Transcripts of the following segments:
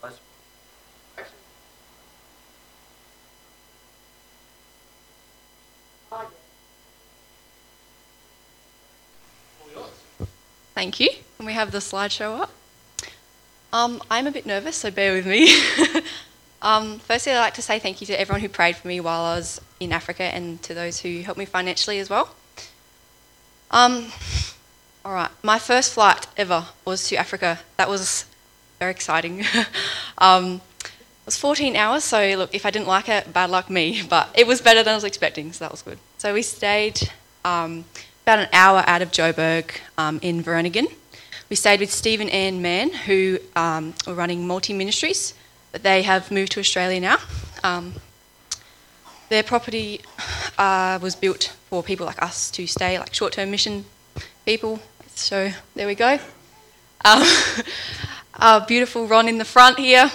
Thank you. Can we have the slideshow up? I'm a bit nervous, so bear with me. Firstly, I'd like to say thank you to everyone who prayed for me while I was in Africa and to those who helped me financially as well. All right, my first flight ever was to Africa. That was very exciting. It was 14 hours, so look, if I didn't like it, bad luck me, but it was better than I was expecting, so that was good. So we stayed about an hour out of Joburg in Vereeniging. We stayed with Steve and Anne Mann, who were running multi-ministries, but they have moved to Australia now. Their property was built for people like us to stay, like short-term mission people. So there we go. Beautiful Ron in the front here.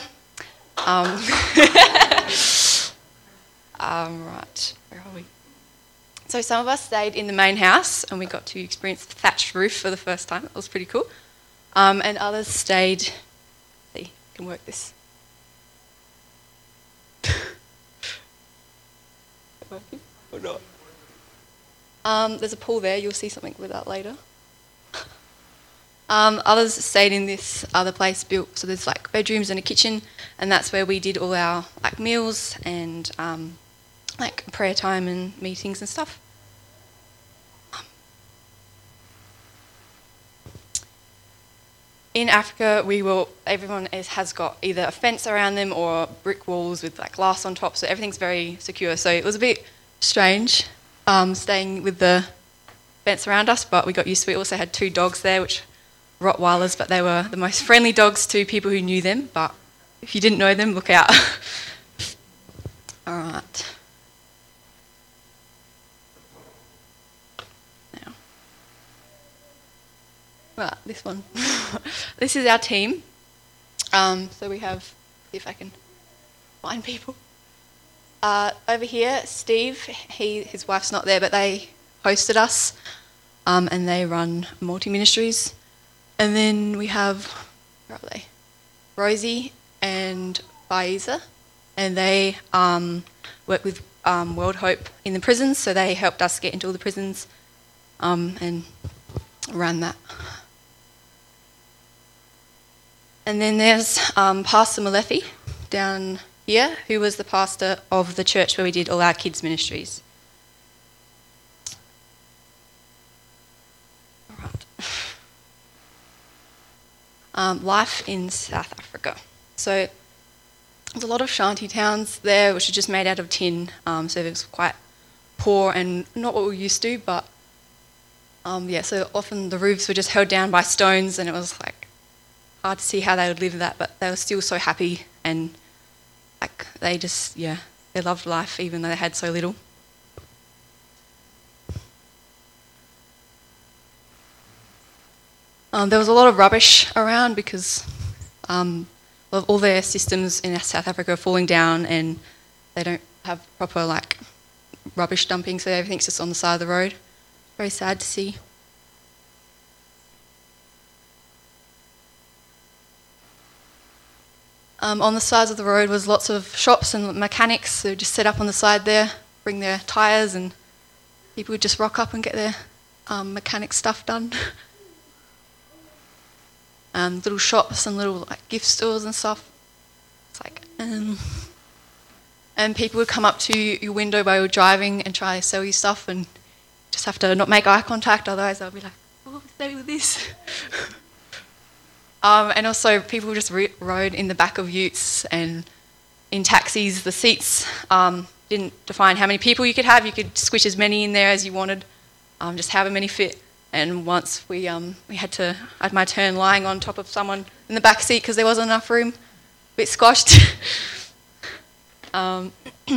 Right, where are we? So some of us stayed in the main house and we got to experience the thatched roof for the first time. It was pretty cool. And others stayed, see, I can work this. Working or not? There's a pool there, you'll see something with that later. Others stayed in this other place built, so there's like bedrooms and a kitchen, and that's where we did all our like meals and like prayer time and meetings and stuff. In Africa, everyone has got either a fence around them or brick walls with like glass on top, so everything's very secure. So it was a bit strange staying with the fence around us, but we got used to it. We also had 2 dogs there, which were Rottweilers, but they were the most friendly dogs to people who knew them, but if you didn't know them, look out. All right. Right, this one. This is our team. So we have, see if I can find people. Over here, Steve, his wife's not there, but they hosted us, and they run multi-ministries. And then we have, where are they? Rosie and Faiza, and they work with World Hope in the prisons, so they helped us get into all the prisons and run that. And then there's Pastor Malefi down here, who was the pastor of the church where we did all our kids' ministries. All right. Life in South Africa. So there's a lot of shanty towns there, which are just made out of tin, so it was quite poor and not what we're used to, but so often the roofs were just held down by stones, and it was like hard to see how they would live that, but they were still so happy, and like they loved life even though they had so little. There was a lot of rubbish around because all their systems in South Africa are falling down, and they don't have proper like rubbish dumping, so everything's just on the side of the road. Very sad to see. On the sides of the road was lots of shops and mechanics who just set up on the side there, bring their tyres, and people would just rock up and get their mechanic stuff done. Little shops and little like gift stores and stuff. It's like, and people would come up to your window while you're driving and try to sell you stuff, and just have to not make eye contact, otherwise they'll be like, "Oh, stay with this." And also people just rode in the back of utes, and in taxis the seats didn't define how many people you could have. You could squish as many in there as you wanted, just however many fit. And once I had my turn lying on top of someone in the back seat because there wasn't enough room, a bit squashed. So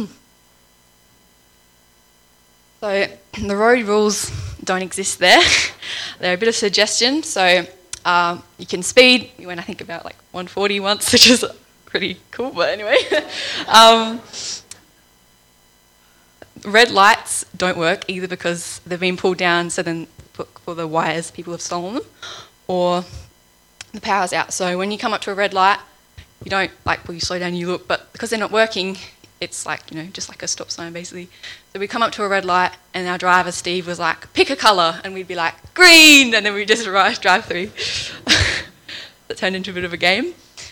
the road rules don't exist there. They're a bit of suggestion. So you can speed. We went, I think, about like 140 once, which is pretty cool. But anyway, red lights don't work either because they've been pulled down. So then for the wires, people have stolen them, or the power's out. So when you come up to a red light, you don't, like, well, you slow down and you look, but because they're not working, it's like, just like a stop sign, basically. So we come up to a red light, and our driver, Steve, was like, pick a colour, and we'd be like, green, and then we'd just drive through. That turned into a bit of a game.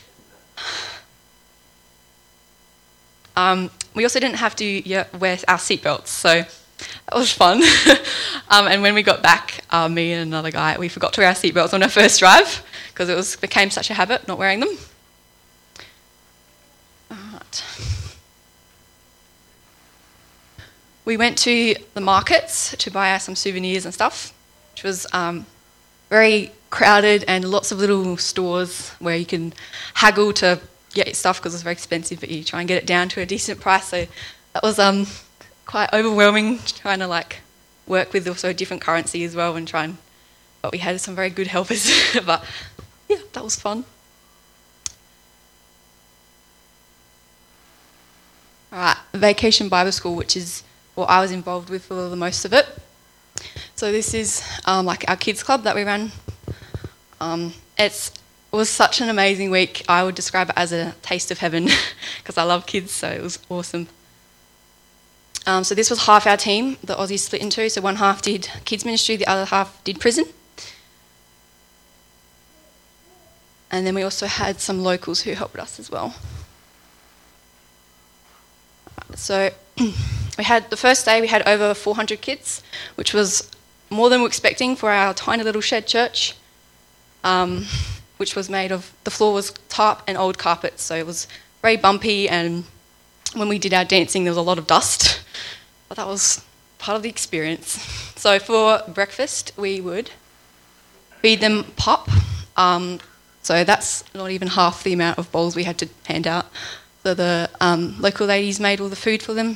We also didn't have to wear our seatbelts, so that was fun. And when we got back, me and another guy, we forgot to wear our seatbelts on our first drive because it became such a habit not wearing them. Alright. We went to the markets to buy some souvenirs and stuff, which was very crowded and lots of little stores where you can haggle to get your stuff because it's very expensive, but you try and get it down to a decent price. So that was quite overwhelming, trying to work with also a different currency as well but we had some very good helpers. But yeah, that was fun. Alright, Vacation Bible School, which is what I was involved with for the most of it. So this is like our kids club that we ran. It was such an amazing week. I would describe it as a taste of heaven because I love kids, so it was awesome. So this was half our team, the Aussies split into. So one half did kids ministry, the other half did prison. And then we also had some locals who helped us as well. So we had the first day we had over 400 kids, which was more than we were expecting for our tiny little shed church, which was made of, the floor was tarp and old carpet, so it was very bumpy, and when we did our dancing there was a lot of dust, but that was part of the experience. So for breakfast we would feed them pop, so that's not even half the amount of bowls we had to hand out. So the local ladies made all the food for them.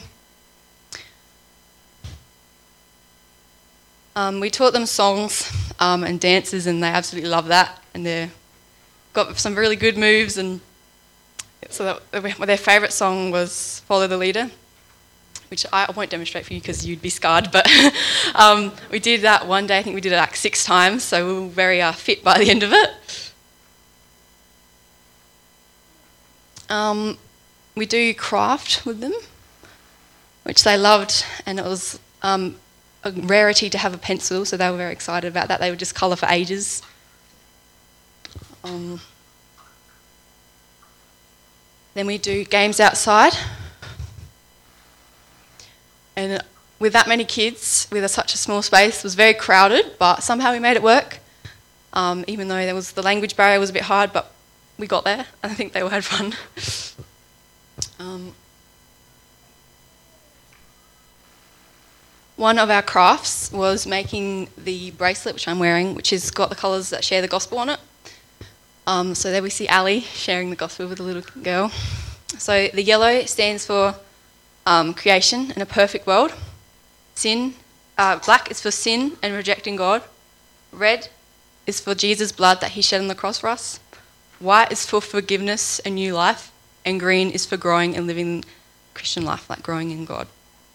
We taught them songs and dances, and they absolutely love that. And they got some really good moves. And so their favourite song was "Follow the Leader," which I won't demonstrate for you because you'd be scarred. But we did that one day. I think we did it 6 times, so we were very fit by the end of it. We do craft with them, which they loved, and it was a rarity to have a pencil, so they were very excited about that. They would just colour for ages. Then we do games outside, and with that many kids, with such a small space, it was very crowded, but somehow we made it work, even though the language barrier was a bit hard, but we got there, and I think they all had fun. One of our crafts was making the bracelet, which I'm wearing, which has got the colours that share the gospel on it. So there we see Ali sharing the gospel with a little girl. So the yellow stands for creation and a perfect world. Black is for sin and rejecting God. Red is for Jesus' blood that he shed on the cross for us. White is for forgiveness and new life. And green is for growing and living Christian life, like growing in God.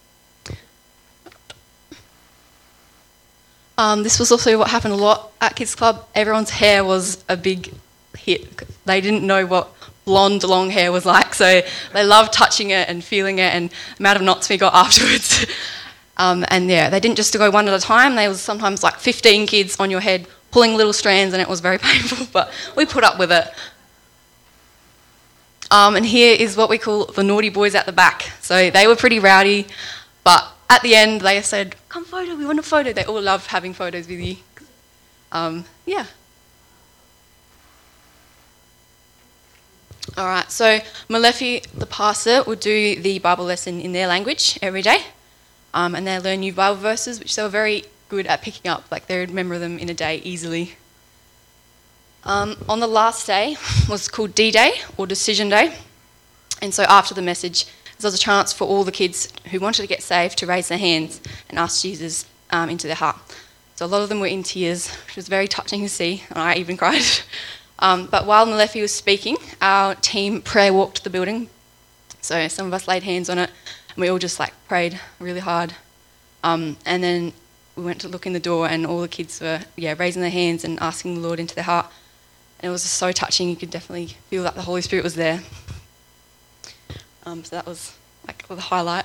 This was also what happened a lot at Kids Club. Everyone's hair was a big hit. They didn't know what blonde long hair was like, so they loved touching it and feeling it, and the amount of knots we got afterwards. And yeah, they didn't just go one at a time. There was sometimes 15 kids on your head pulling little strands, and it was very painful, but we put up with it. And here is what we call the naughty boys at the back. So they were pretty rowdy, but at the end they said, "Come photo, we want a photo." They all love having photos with you. Yeah. All right, so Malefi, the pastor, would do the Bible lesson in their language every day, and they learn new Bible verses, which they were very good at picking up. They would remember them in a day easily. On the last day was called D-Day, or Decision Day, and so after the message, there was a chance for all the kids who wanted to get saved to raise their hands and ask Jesus into their heart. So a lot of them were in tears, which was very touching to see, and I even cried. But while Malefi was speaking, our team prayer walked the building. So some of us laid hands on it, and we all just prayed really hard. And then we went to look in the door, and all the kids were raising their hands and asking the Lord into their heart. And it was just so touching. You could definitely feel that the Holy Spirit was there. So that was like the highlight.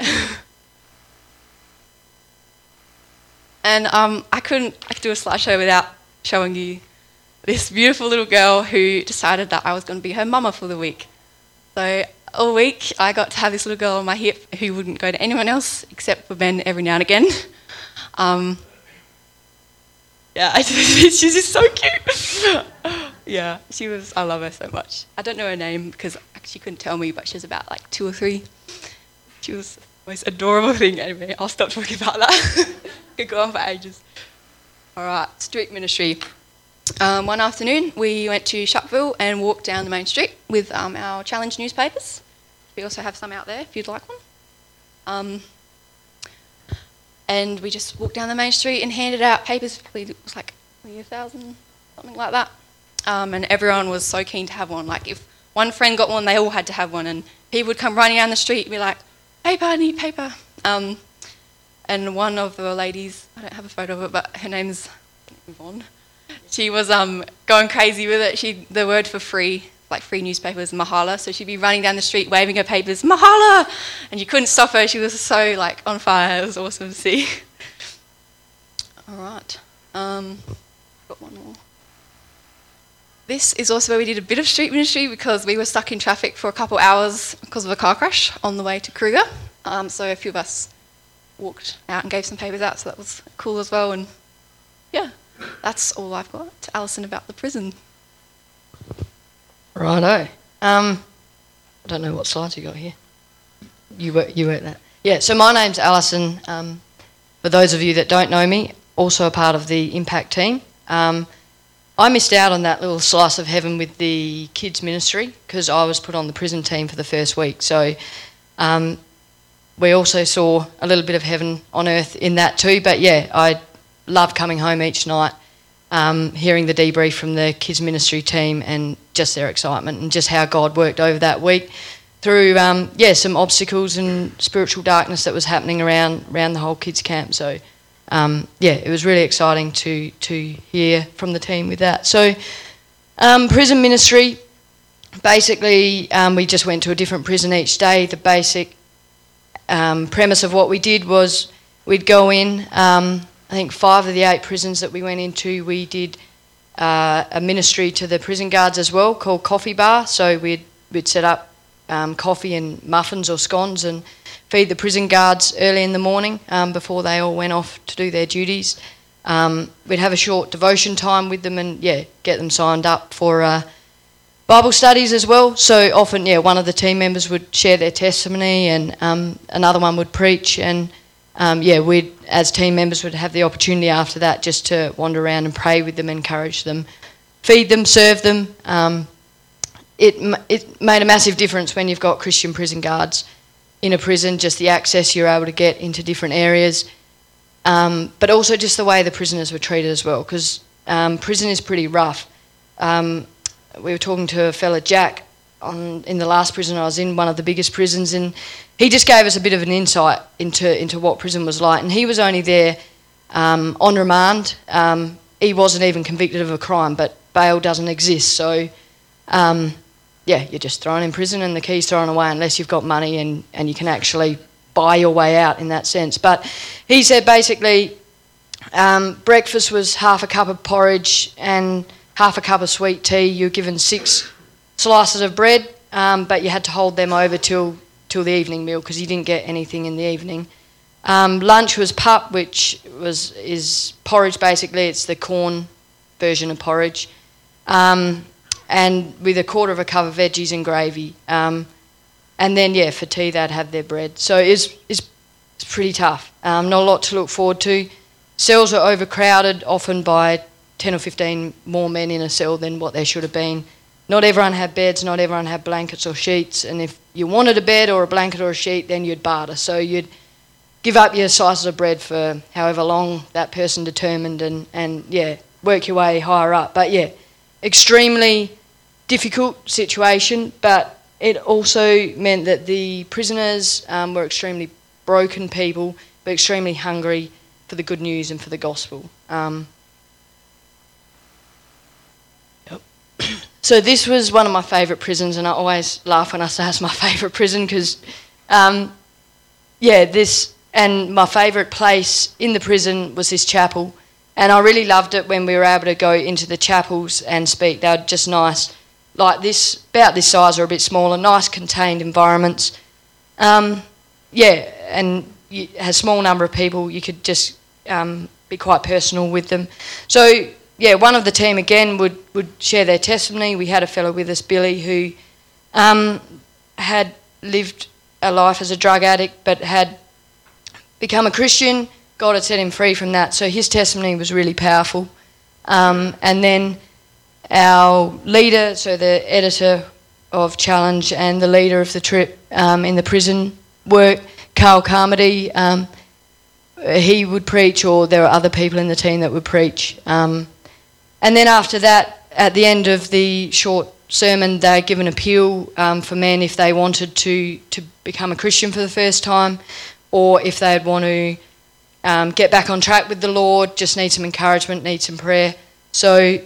And I couldn't do a slideshow without showing you this beautiful little girl who decided that I was going to be her mama for the week. So all week I got to have this little girl on my hip who wouldn't go to anyone else except for Ben every now and again. She's just so cute. Yeah, I love her so much. I don't know her name because she couldn't tell me, but she was about like 2 or 3. She was the most adorable thing. Anyway, I'll stop talking about that. Could go on for ages. All right, street ministry. One afternoon, we went to Shuckville and walked down the main street with our Challenge newspapers. We also have some out there if you'd like one. And we just walked down the main street and handed out papers. It was like 1,000, something like that. And everyone was so keen to have one. Like if one friend got one, they all had to have one. And people would come running down the street and be like, paper, I need paper. And one of the ladies, I don't have a photo of it, but her name's Yvonne. She was going crazy with it. The word for free, like free newspaper, was mahala. So she'd be running down the street waving her papers, mahala! And you couldn't stop her. She was so like on fire. It was awesome to see. All right. Got one more. This is also where we did a bit of street ministry because we were stuck in traffic for a couple hours because of a car crash on the way to Kruger. So a few of us walked out and gave some papers out, so that was cool as well. And yeah, that's all I've got to Alison about the prison. Righto. I don't know what slides you got here. You work that. Yeah, so my name's Alison. For those of you that don't know me, also a part of the Impact team. I missed out on that little slice of heaven with the kids ministry because I was put on the prison team for the first week. So we also saw a little bit of heaven on earth in that too. But yeah, I love coming home each night, hearing the debrief from the kids ministry team and just their excitement and just how God worked over that week through some obstacles and spiritual darkness that was happening around the whole kids camp. So it was really exciting to hear from the team with that. So prison ministry, basically we just went to a different prison each day. The basic premise of what we did was we'd go in, I think 5 of the 8 prisons that we went into, we did a ministry to the prison guards as well called Coffee Bar. So we'd set up coffee and muffins or scones and feed the prison guards early in the morning before they all went off to do their duties. We'd have a short devotion time with them and get them signed up for Bible studies as well. So often, one of the team members would share their testimony and another one would preach. And we'd, as team members, would have the opportunity after that just to wander around and pray with them, encourage them, feed them, serve them. It made a massive difference when you've got Christian prison guards in a prison, just the access you're able to get into different areas, but also just the way the prisoners were treated as well, because prison is pretty rough. We were talking to a fella, Jack, in the last prison I was in, one of the biggest prisons, and he just gave us a bit of an insight into what prison was like. And he was only there on remand. He wasn't even convicted of a crime, but bail doesn't exist. So, you're just thrown in prison and the key's thrown away unless you've got money and you can actually buy your way out in that sense. But he said basically breakfast was half a cup of porridge and half a cup of sweet tea. You were given 6 slices of bread, but you had to hold them over till the evening meal because you didn't get anything in the evening. Lunch was pup, which is porridge basically. It's the corn version of porridge, and with a quarter of a cup of veggies and gravy. And then for tea they'd have their bread. So it's pretty tough. Not a lot to look forward to. Cells are overcrowded, often by 10 or 15 more men in a cell than what there should have been. Not everyone had beds, not everyone had blankets or sheets, and if you wanted a bed or a blanket or a sheet, then you'd barter. So you'd give up your slices of bread for however long that person determined and work your way higher up. But extremely difficult situation, but it also meant that the prisoners were extremely broken people, but extremely hungry for the good news and for the gospel. So this was one of my favourite prisons, and I always laugh when I say it's my favourite prison because, and my favourite place in the prison was this chapel, and I really loved it when we were able to go into the chapels and speak. They were just nice, like this, about this size or a bit smaller, nice contained environments. And you had a small number of people, you could just be quite personal with them. So, yeah, one of the team again would share their testimony. We had a fellow with us, Billy, who had lived a life as a drug addict but had become a Christian. God had set him free from that, so his testimony was really powerful. And then our leader, so the editor of Challenge and the leader of the trip in the prison work, Carl Carmody, he would preach, or there were other people in the team that would preach. And then after that, at the end of the short sermon, they give an appeal for men if they wanted to become a Christian for the first time, or if they'd want to get back on track with the Lord, just need some encouragement, need some prayer. So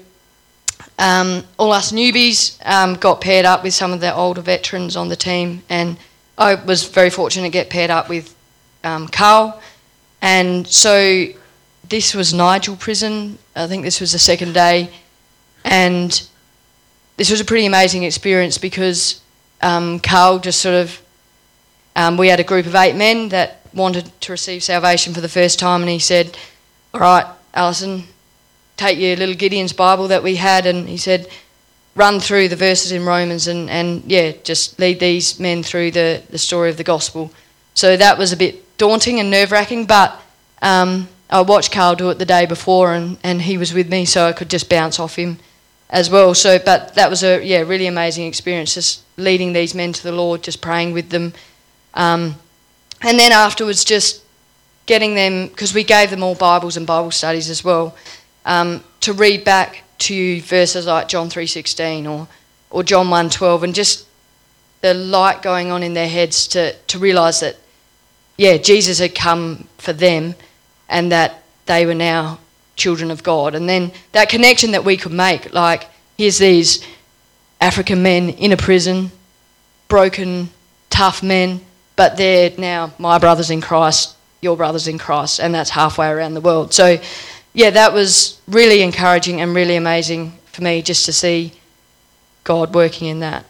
all us newbies got paired up with some of the older veterans on the team, and I was very fortunate to get paired up with Carl. And so this was Nigel Prison. I think this was the second day, and this was a pretty amazing experience because Carl just sort of, we had a group of 8 men that wanted to receive salvation for the first time, and he said, all right, Alison, take your little Gideon's Bible that we had, and he said, run through the verses in Romans and just lead these men through the story of the gospel. So that was a bit daunting and nerve-wracking, but I watched Carl do it the day before, and he was with me, so I could just bounce off him as well. So, but that was a really amazing experience, just leading these men to the Lord, just praying with them, and then afterwards just getting them, because we gave them all Bibles and Bible studies as well, to read back to verses like John 3:16 or John 1:12, and just the light going on in their heads to realise that Jesus had come for them, and that they were now children of God. And then that connection that we could make, like, here's these African men in a prison, broken, tough men, but they're now my brothers in Christ, your brothers in Christ, and that's halfway around the world. So, that was really encouraging and really amazing for me just to see God working in that.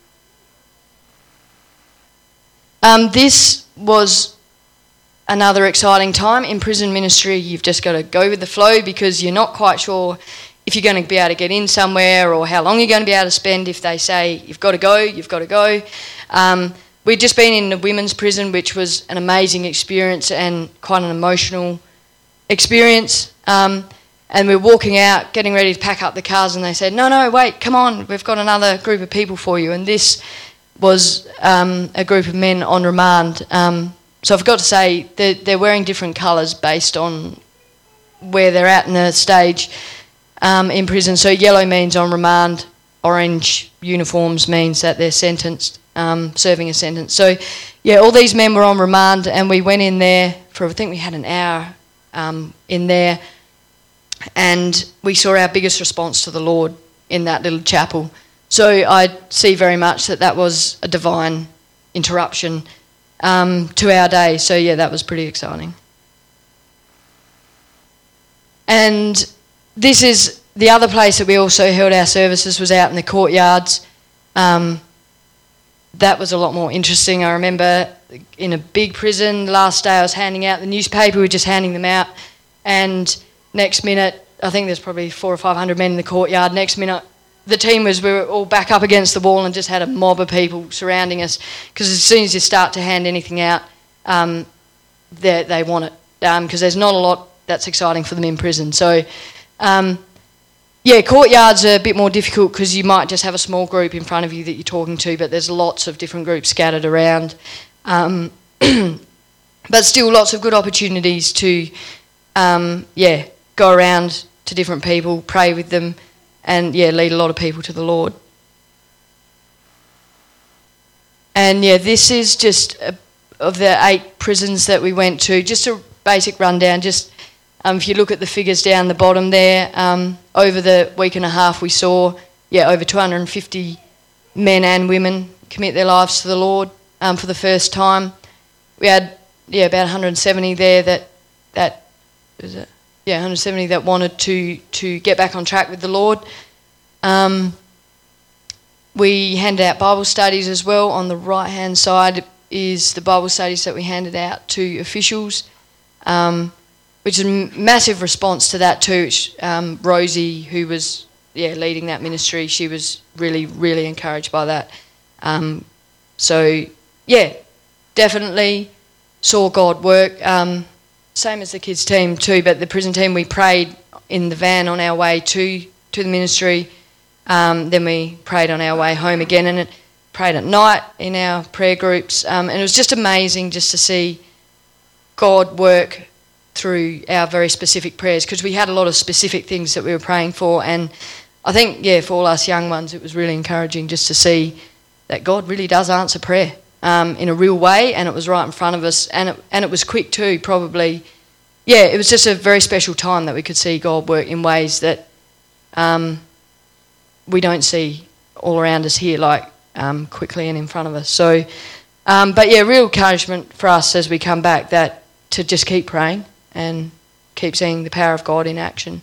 This was another exciting time in prison ministry. You've just got to go with the flow because you're not quite sure if you're going to be able to get in somewhere or how long you're going to be able to spend. If they say you've got to go, you've got to go. We'd just been in the women's prison, which was an amazing experience and quite an emotional experience. And we're walking out, getting ready to pack up the cars, and they said, no, wait, come on, we've got another group of people for you. And this was a group of men on remand. So I forgot to say, they're wearing different colours based on where they're at in the stage in prison. So yellow means on remand, orange uniforms means that they're sentenced, serving a sentence. So, all these men were on remand, and we went in there for, I think we had an hour in there, and we saw our biggest response to the Lord in that little chapel. So I see very much that was a divine interruption to our day. So that was pretty exciting. And this is the other place that we also held our services, was out in the courtyards. That was a lot more interesting. I remember in a big prison, the last day I was handing out the newspaper, we were just handing them out, and next minute, I think there's probably 400 or 500 men in the courtyard. Next minute, the team we were all back up against the wall and just had a mob of people surrounding us, because as soon as you start to hand anything out, they want it, because there's not a lot that's exciting for them in prison. So, courtyards are a bit more difficult because you might just have a small group in front of you that you're talking to, but there's lots of different groups scattered around. But still lots of good opportunities to, go around to different people, pray with them, and lead a lot of people to the Lord. And this is just of the 8 prisons that we went to, just a basic rundown. Just if you look at the figures down the bottom there, over the week and a half we saw, over 250 men and women commit their lives to the Lord for the first time. We had about 170 there that 170 that wanted to get back on track with the Lord. We handed out Bible studies as well. On the right-hand side is the Bible studies that we handed out to officials, which is a massive response to that too. Rosie, who was leading that ministry, she was really, really encouraged by that. Definitely saw God work. Same as the kids team too, but the prison team, we prayed in the van on our way to the ministry. Then we prayed on our way home again, and prayed at night in our prayer groups. And it was just amazing just to see God work through our very specific prayers, because we had a lot of specific things that we were praying for. And I think, for all us young ones, it was really encouraging just to see that God really does answer prayer in a real way, and it was right in front of us, and it was quick too, probably. It was just a very special time that we could see God work in ways that we don't see all around us here, like quickly and in front of us. So, real encouragement for us as we come back, that to just keep praying and keep seeing the power of God in action.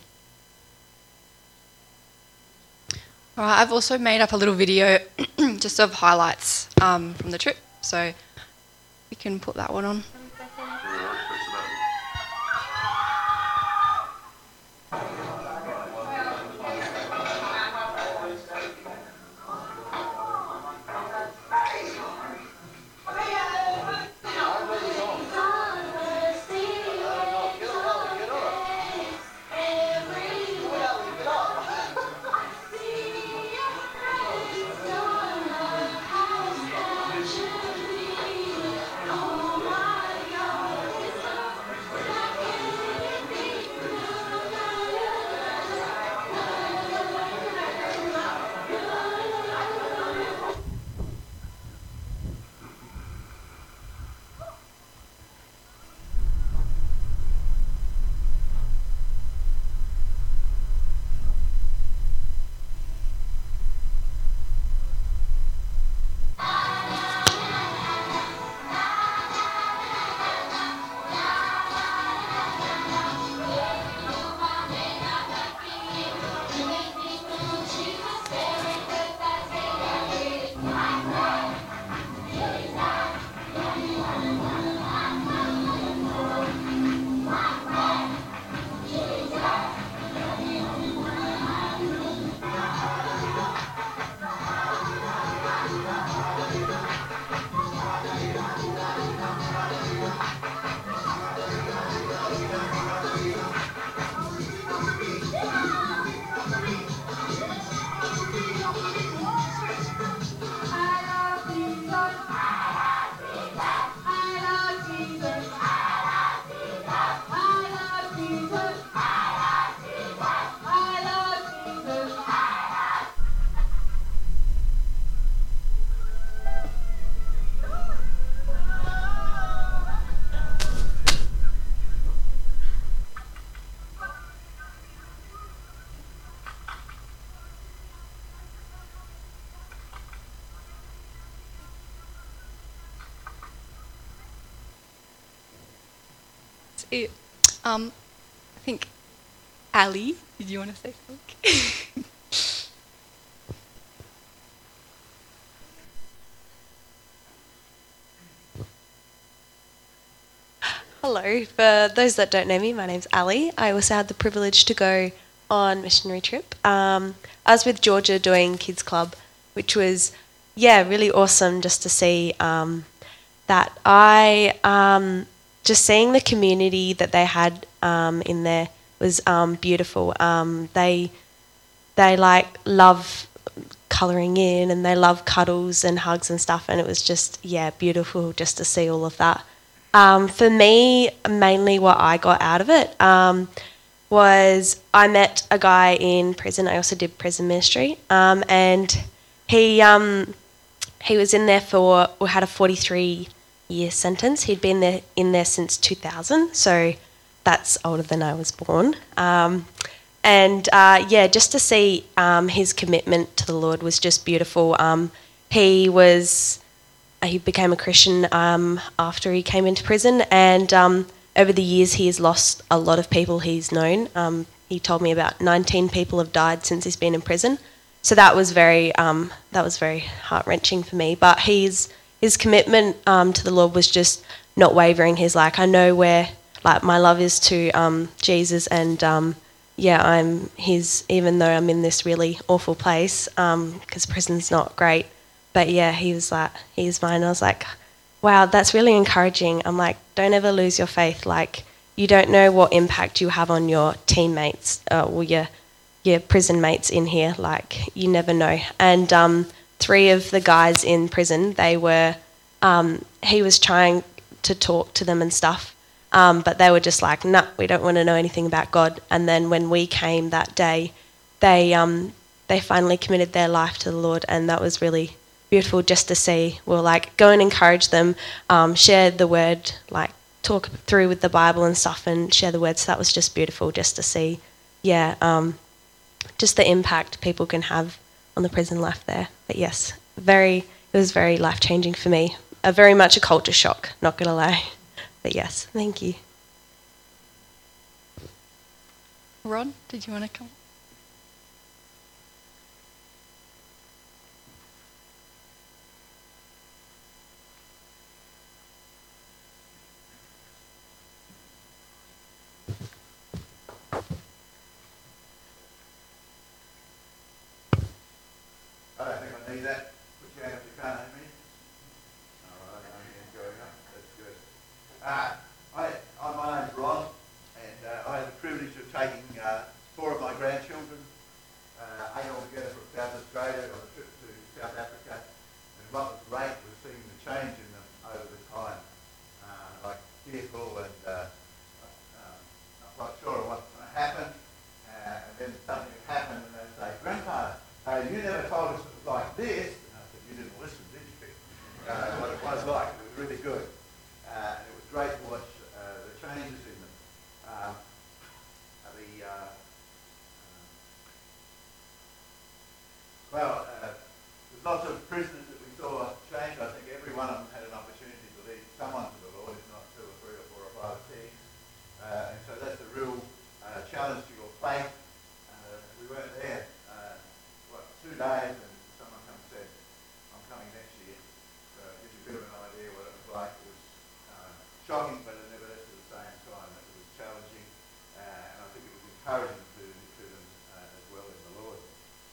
All right, I've also made up a little video just of highlights from the trip, so we can put that one on. I think, Ali, did you want to say something? Hello, for those that don't know me, my name's Ali. I also had the privilege to go on missionary trip. I was with Georgia doing Kids Club, which was, really awesome just to see that. Just seeing the community that they had in there was beautiful. They love colouring in, and they love cuddles and hugs and stuff, and it was just beautiful just to see all of that. For me, mainly what I got out of it was I met a guy in prison. I also did prison ministry, and he was in there had a 43-year sentence. He'd been in there since 2000, so that's older than I was born. And just to see his commitment to the Lord was just beautiful. He became a Christian after he came into prison, and over the years he has lost a lot of people he's known. He told me about 19 people have died since he's been in prison, so that was very heart-wrenching for me. But his commitment to the Lord was just not wavering. He's like, I know where my love is to Jesus, and I'm his, even though I'm in this really awful place, because prison's not great. But yeah, he was like, he's mine. I was like, wow, that's really encouraging. I'm like, don't ever lose your faith. Like, you don't know what impact you have on your teammates or your prison mates in here. Like, you never know. And 3 of the guys in prison, they were, he was trying to talk to them and stuff, but they were just like, nah, we don't want to know anything about God. And then when we came that day, they finally committed their life to the Lord, and that was really beautiful just to see. We'll like go and encourage them, share the word, like talk through with the Bible and stuff, and share the word. So that was just beautiful just to see, just the impact people can have on the prison life there. But yes, it was very life-changing for me. Very much a culture shock, not gonna lie. But yes, thank you. Ron, did you want to come? I don't think I need that. Put your hand up if you can't hear me. All right, my hand's going up. That's good. My name's Ron, and I had the privilege of taking 4 of my grandchildren, 8 altogether, from South Australia on a trip to South Africa. And what was great was seeing the change in them over the time, like fearful and not quite sure what was going to happen. And then something would happen, and they'd say, Grandpa, you never told us it was like this. And I said, you didn't listen, did you? What it was like. It was really good. And it was great to watch the changes in them. There's lots of prisoners that we saw change. I think every one of them had an opportunity to lead someone to the Lord, if not 2 or 3 or 4 or 5 or 6. And so that's a real challenge to your faith. We weren't there 2 days, and someone come and said, I'm coming next year. So it gives you a bit of an idea what it was like. It was shocking, but nevertheless at the same time it was challenging, and I think it was encouraging to them as well in the Lord.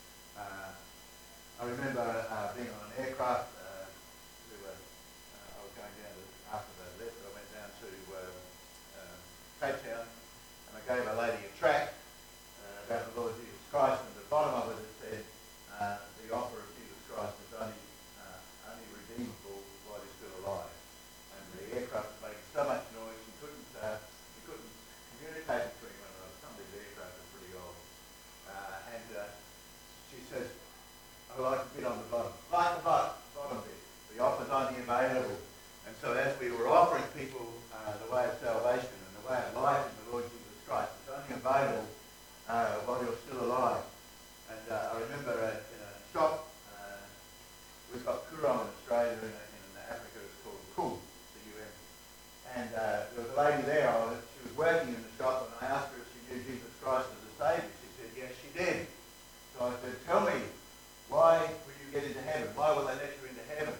I remember being on an aircraft. I was going down after they left, I went down to Cape Town, and I gave a lady a tract about the Lord Jesus Christ, and at the bottom of it said, the offer of Jesus Christ is only redeemable while he's still alive. And the aircraft was making so much noise, you couldn't communicate between one another. Some of these aircraft are pretty old. And she says, I like the bit on the bottom. Like the bottom bit. The offer's only available. And so as we were offering people the way of salvation and the way of life in the Lord Jesus Christ, it's only available while you're still alive. And I remember in a shop, we've got Kurong in Australia, in Africa it's called Kul, C-U-M. And there was a lady there, she was working in the shop, and I asked her if she knew Jesus Christ as a Saviour. She said, yes, she did. So I said, tell me, why will you get into heaven? Why will they let you into heaven?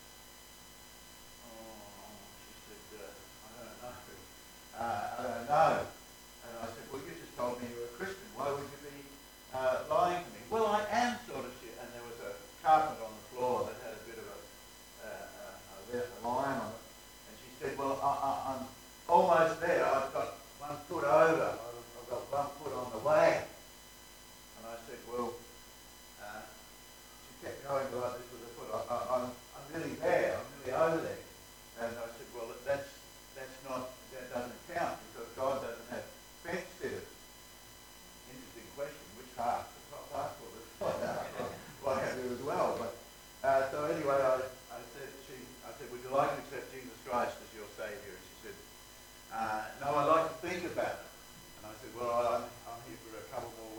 She said, I don't know. I don't know. And I said, well, you just told me you were a Christian. Why would you be lying to me? Well, I am sort of shit. And there was a carpet on the floor that had a bit of a line on it. And she said, well, I'm almost there. I've got 1 foot over. I've got 1 foot on the wagon. And I said, well, she kept going like this with her foot. I'm nearly there. I'm nearly over there. And I said, well, that doesn't count because God doesn't have fence sitters. Interesting question. Which half? The top half or the what have you as well? But so anyway, I said, would you like to accept Jesus Christ as your Saviour? And she said, no, I'd like to think about it. And I said, well, I'm here for a couple more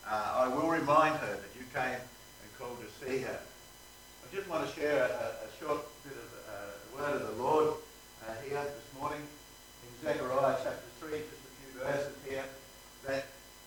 I will remind her that you came and called to see her. I just want to share a short bit of word of the Lord here this morning in Zechariah chapter 3, just a few verses here, that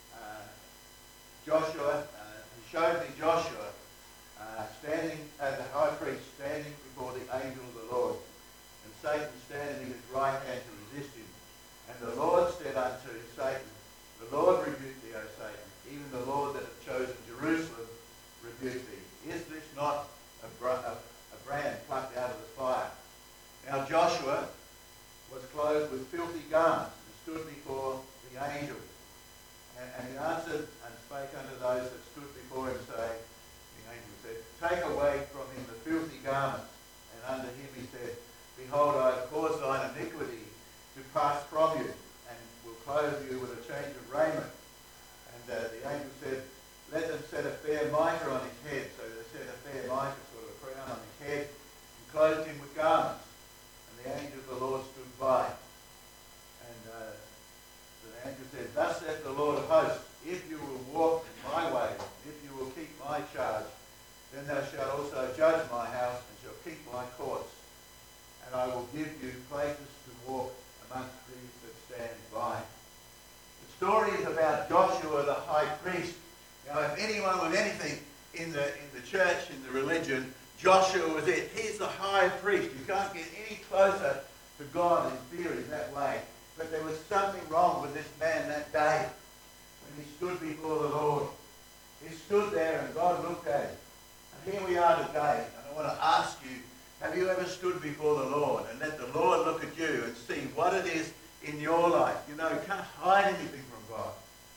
Joshua, he showed me Joshua standing as the high priest, standing before the angel of the Lord, and Satan standing at his right hand to resist him. And the Lord said unto Satan, the Lord rebuke thee, O Satan, even the Lord that hath chosen Jerusalem rebuke thee. Is this not a brand plucked out of the fire? Now Joshua was clothed with filthy garments and stood before the angel. And he answered and spake unto those that stood before him, saying, the angel said, take away from him the filthy garments. And unto him he said, behold, I have caused thine iniquity to pass from you, and will clothe you with a change of raiment. And the angel said, let them set a fair mitre on his head. So they set a fair mitre, sort of a crown on his head, and clothed him with garments. And the angel of the Lord stood by. And the angel said, thus saith the Lord of hosts, if you will walk in my ways, if you will keep my charge, then thou shalt also judge my house, and shalt keep my courts. And I will give you places to walk amongst these that stand by. The story is about Joshua the high priest. Now, if anyone was anything in the church, in the religion, Joshua was it. He's the high priest. You can't get any closer to God in theory that way. But there was something wrong with this man that day when he stood before the Lord. He stood there and God looked at him. And here we are today, and I want to ask you, have you ever stood before the Lord and let the Lord look at you and see what it is in your life? You know, you can't hide anything from God.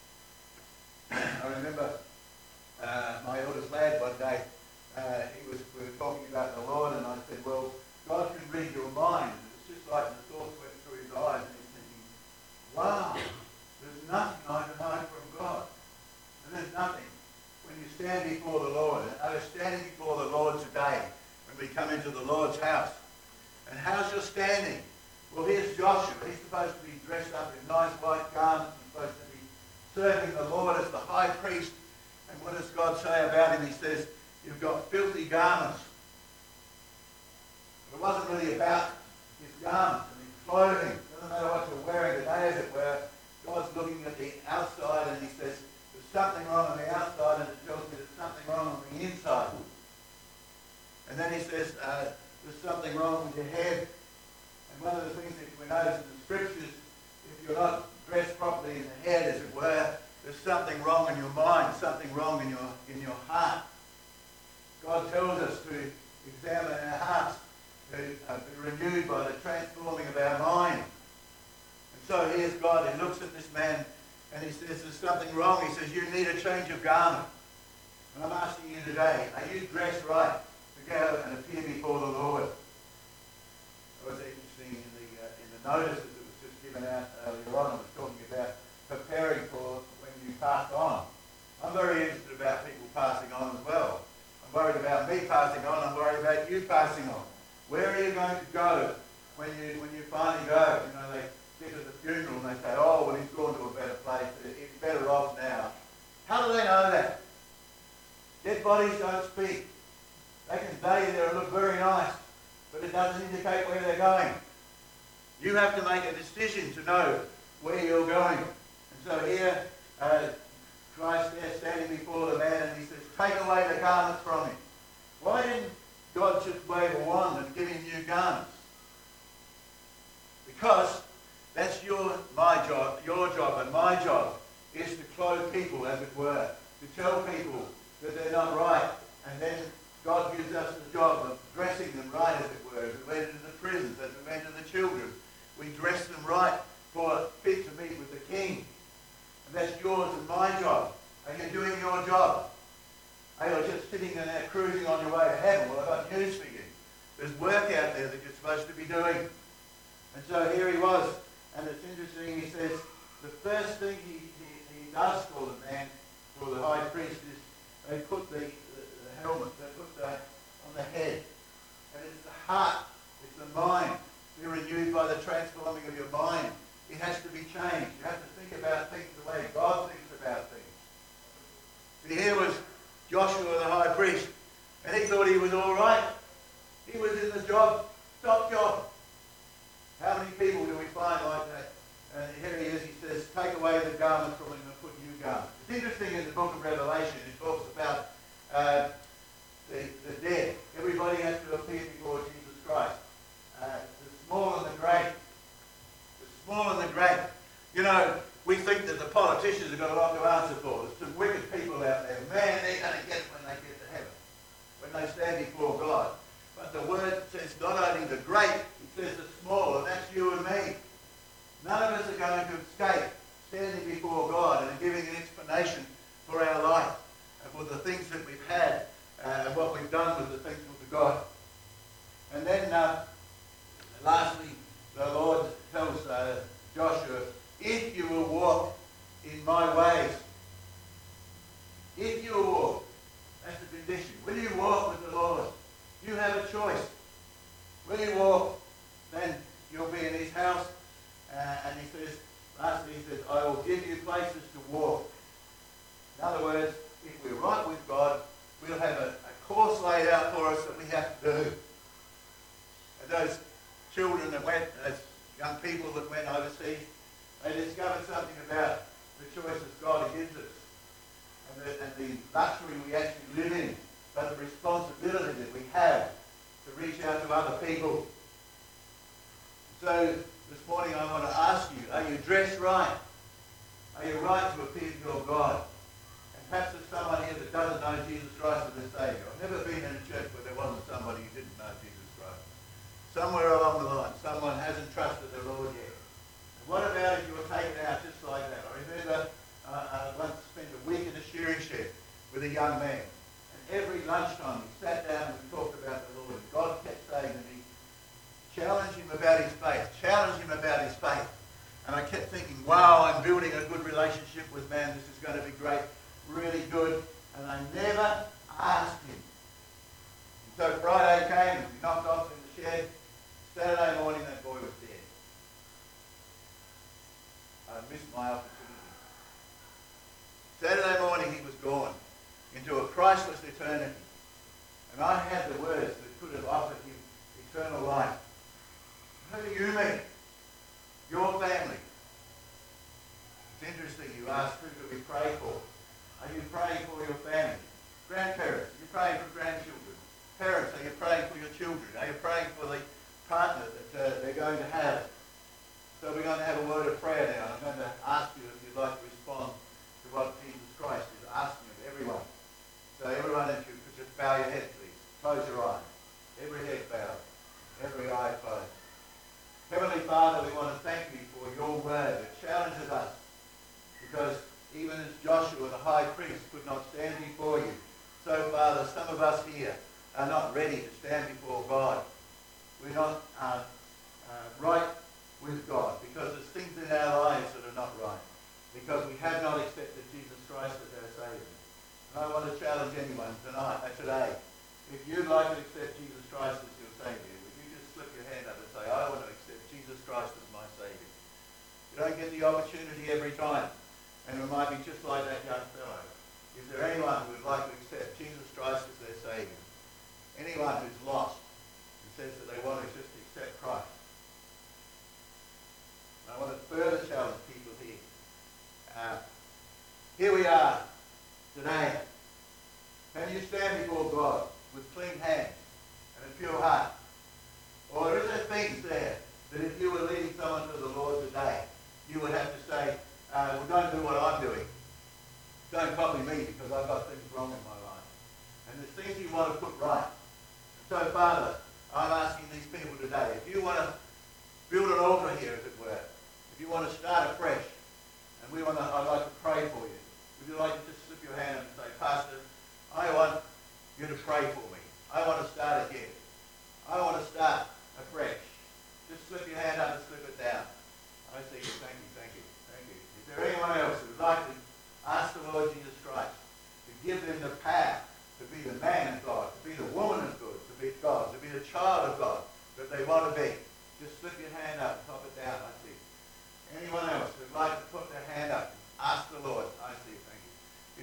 I remember my eldest lad one day, we were talking about the Lord, and I said, well, God can read your mind. And it's just like the thoughts went through his eyes, and he's thinking, wow, there's nothing I can hide from God. And there's nothing. When you stand before the Lord, and I was standing before the Lord today, when we come into the Lord's house. And how's your standing? Well, here's Joshua. He's supposed to be dressed up in nice white garments. He's supposed to be serving the Lord as the high priest. And what does God say about him? He says, you've got filthy garments. It wasn't really about his garments and his clothing. It doesn't matter what you're wearing today, as it were. God's looking at the outside and he says, there's something wrong on the outside, and it tells me there's something wrong on the inside. And then he says, there's something wrong with your head. And one of the things that we notice in the scriptures, if you're not dressed properly in the head, as it were, there's something wrong in your mind, something wrong in your heart. God tells us to examine our hearts, to be renewed by the transforming of our mind. And so here's God, he looks at this man, and he says, there's something wrong. He says, you need a change of garment. And I'm asking you today, are you dressed right to go and appear before the Lord? It was interesting in the notices that was just given out earlier on. I was talking about preparing for when you pass on. I'm very interested about people passing on as well. I'm worried about me passing on. I'm worried about you passing on. Where are you going to go when you finally go? You know, they get to the funeral and they say, oh, well, he's gone to a better place. He's better off now. How do they know that? Dead bodies don't speak. They can stay there and look very nice, but it doesn't indicate where they're going. You have to make a decision to know where you're going. And so here, Christ there standing before the man, and he says, take away the garments from him. Why didn't God just wave a wand and give him new garments? Because that's my job, your job, and my job is to clothe people, as it were, to tell people that they're not right, and then God gives us the job of dressing them right, as it were. As we went into the prisons, as we went to the children, we dress them right for fit to meet with the King. And that's yours and my job. Are you doing your job? Are you just sitting there cruising on your way to heaven? Well, I've got news for you. There's work out there that you're supposed to be doing. And so here he was. And it's interesting, he says, the first thing he does for the man, for the high priest, is they put the helmet, they put that on the head. And it's the heart, it's the mind. Be renewed by the transforming of your mind. It has to be changed. You have to think about things the way God thinks about things. See, here was Joshua the high priest, and he thought he was all right. He was in the job, top job. How many people do we find like that? And here he is, he says, take away the garments from him and put new garments. It's interesting in the book of Revelation, it talks about the dead. Everybody has to appear before Jesus Christ. The small and the great. The small and the great. You know, we think that the politicians have got a lot to answer for. There's some wicked people out there. Man, they're going to get it when they get to heaven. When they stand before God. But the word says not only the great, it says the small, and that's you and me. None of us are going to escape standing before God and giving an explanation for our life and for the things that we've had and what we've done with the things of God. And then lastly, the Lord tells Joshua, if you will walk in my ways, if you will walk, that's the condition. Will you walk with the Lord? You have a choice. Will you walk? Then you'll be in his house. And he says, lastly, he says, I will give you places to walk. In other words, if we're right with God, we'll have a course laid out for us that we have to do. And those children that went, those young people that went overseas, they discovered something about the choices God gives us and the luxury we actually live in, but the responsibility that we have to reach out to other people. So this morning I want to ask you, are you dressed right? Are you right to appear before God? And perhaps there's someone here that doesn't know Jesus Christ as their Saviour. I've never been in a church where there wasn't somebody who didn't know Jesus Christ. Somewhere along the line, someone hasn't trusted the Lord yet. And what about if you were taken out just like that? I remember I once spent a week in a shearing shed with a young man. And every lunchtime we sat down and we talked about the Lord. And God kept saying to me, challenge him about his faith. Challenge him about his faith. And I kept thinking, wow, I'm building a good relationship with man. This is going to be great, really good. And I never asked him. And so Friday came and we knocked off in the shed. Saturday morning, that boy was dead. I missed my opportunity. Saturday morning, he was gone into a Christless eternity. And I had the words that could have offered him eternal life. Who do you mean? Your family. It's interesting you ask who do we pray for. Are you praying for your family? Grandparents, are you praying for grandchildren? Parents, are you praying for your children? Are you praying for the partner that they're going to have? So we're going to have a word of prayer now. I'm going to ask you if you'd like to respond to what Jesus Christ is asking of everyone. So everyone, if you could just bow your head, please. Close your eyes. Every head bowed. Every eye closed. Heavenly Father, we want to thank you for your word that challenges us. Because even as Joshua, the high priest, could not stand before you, so, Father, some of us here are not ready to stand before God. We're not right with God because there's things in our lives that are not right. Because we have not accepted Jesus Christ as our Saviour. And I want to challenge anyone today. If you'd like to accept Jesus Christ as your Saviour, would you just slip your hand up and say, I want to accept Jesus Christ as my Saviour. You don't get the opportunity every time. And it might be just like that young fellow. Is there anyone who would like to accept Jesus Christ as their Saviour? Anyone who's lost and says that they want to just accept Christ? And I want to further challenge people here. Here we are today. Can you stand before God with clean hands and a pure heart? Or is there things there that if you were leading someone to the Lord today, you would have to say, well, don't do what I'm doing. Don't copy me because I've got things wrong in my life. And there's things you want to put right. So, Father, I'm asking these people today, if you want to build an altar here, as it were, if you want to start afresh, and I'd like to pray for you. Would you like to just slip your hand up and say, Pastor, I want you to pray for me. I want to start again. I want to start afresh. Just slip your hand up and slip it down. I see you. Thank you, thank you, thank you. Is there anyone else who would like to ask the Lord Jesus Christ to give them the power to be the man of God, to be the woman of God, to be God, to be the child of God that they want to be? Just slip your hand up and pop it down. I see. Anyone else who would like to put their hand up and ask the Lord? I see. Thank you. Is there anyone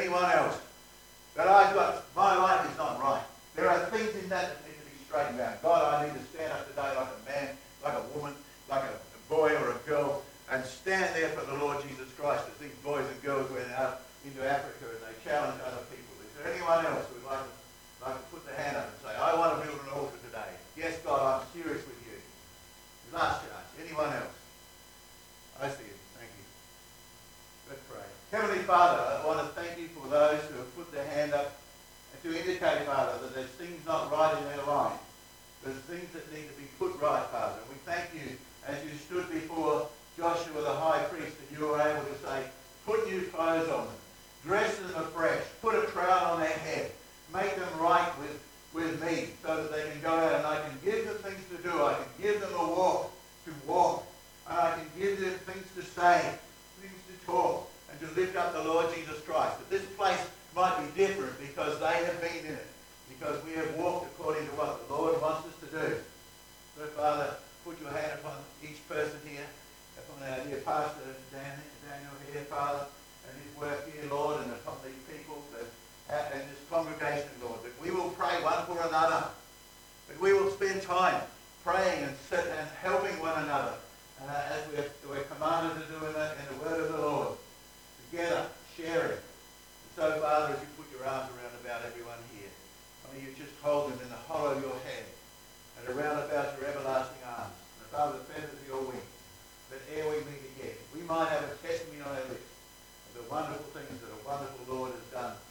anyone else that my life is not right? There are things in that need to be straightened out. God, I need to stand up today like a man, like a woman, like a boy or a girl, and stand there for the Lord Jesus Christ as these boys and girls went out into Africa and they challenged other people. Is there anyone else who would like to put their hand up and say, I want to build an altar today? Yes, God, I'm serious with you. Last chance. Anyone else? I see it. Thank you. Let's pray. Heavenly Father, I want to thank you for those who have put their hand up and to indicate, Father, that there's things not right in their life. There's things that need to be put right, Father. And we thank you as you stood before Joshua the high priest and you were able to say, put new clothes on them, dress them afresh, put a crown on their head, make them right with me so that they can go out and I can give them things to do. I can give them a walk to walk. And I can give them things to say, things to talk, and to lift up the Lord Jesus Christ. But this place might be different because they have been in it, because we have walked according to what the Lord wants us to do. So, Father, put your hand upon each person here, upon our dear Pastor Daniel here, Father, and his work here, Lord, and upon these people and this congregation, Lord, that we will pray one for another, that we will spend time praying and helping one another, as we're commanded to do in the word of the Lord, together, sharing. And so, Father, as you put your arms around about everyone here, may you just hold them in the hollow of your hand and around about your everlasting arms. And Father, the feathers of your wings, that ere we meet again, we might have a testimony on our lips of the wonderful things that a wonderful Lord has done